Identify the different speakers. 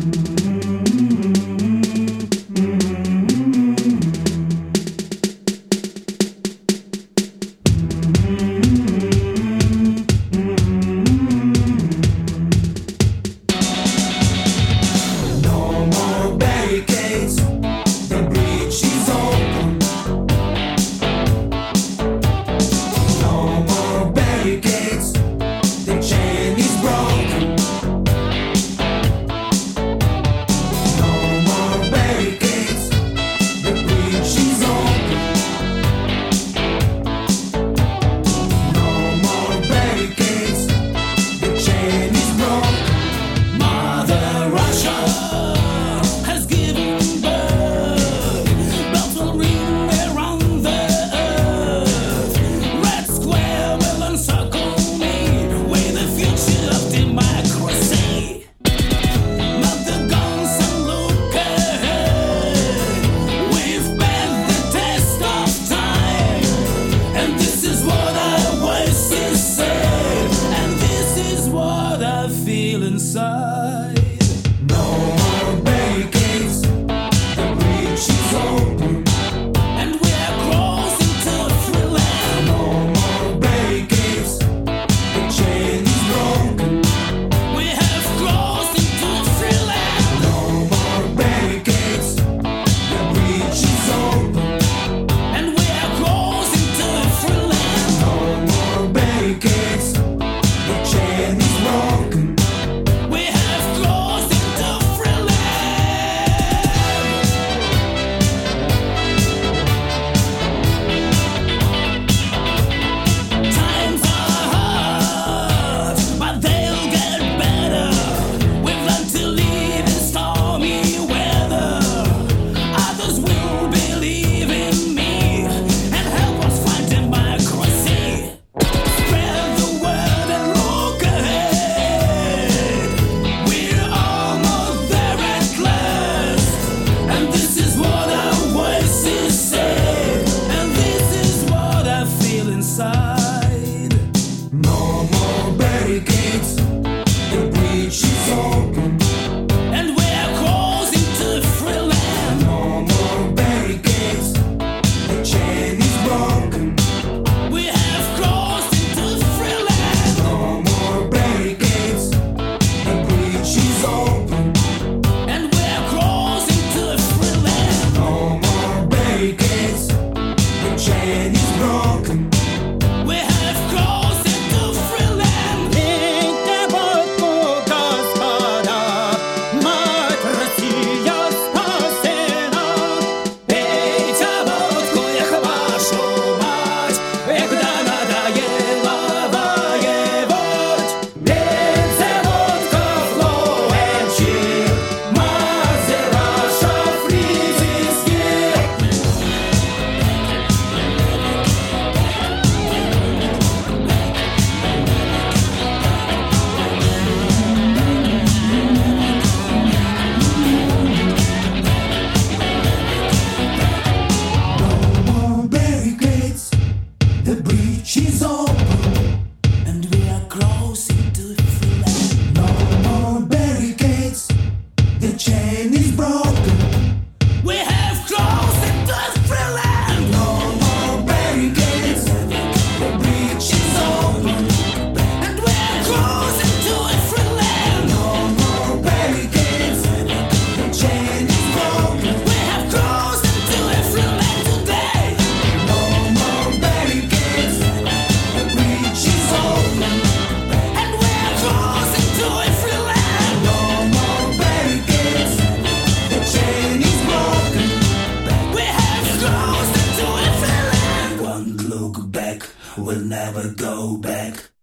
Speaker 1: Inside.
Speaker 2: No more barricades, the breach is open,
Speaker 1: And we're crossing to free land.
Speaker 2: no more barricades, the chain is broken,
Speaker 1: We have crossed into free land.
Speaker 2: no more barricades, the breach is open,
Speaker 1: And we're crossing to free land.
Speaker 2: no more barricades, the chain is broken.
Speaker 1: We have crossed into free land. Times are hard, but they'll get better. We've learned to live in stormy weather. Others will believe in me and help us fight democracy. Spread the word and look ahead. We're almost there at last. And this is what our voices say. And this is what I feel inside.
Speaker 2: No more barricades, the breach is open,
Speaker 1: And we're crossing to free land.
Speaker 2: no more barricades, the chain is broken.
Speaker 1: We have crossed into free land.
Speaker 2: No more barricades, the breach is open.
Speaker 1: And we're crossing to free land.
Speaker 2: No more barricades, the chain is broken.
Speaker 1: We have crossed into free land.
Speaker 3: Пейте водку, господа, мать Россия спасена.
Speaker 1: Пейте водку, эх, вашу мать, когда надоело воевать.
Speaker 2: Пейте водка, Флоенчик, Мазер, Раша, Фризиски. No more barricades, the breach is open.
Speaker 1: And we are crossing to free land.
Speaker 2: No more barricades, the chain is broken.
Speaker 1: We have crossed into free land.
Speaker 2: No more barricades, the breach is open.
Speaker 1: And we are crossing to free land.
Speaker 2: No more barricades, the chain is broken.
Speaker 1: We have crossed into free land today.
Speaker 2: No more barricades, the breach is open.
Speaker 1: And we are crossing to free land.
Speaker 2: No more barricades, the chain is broken.
Speaker 1: We have crossed into free land.
Speaker 2: One look back, we'll never go back.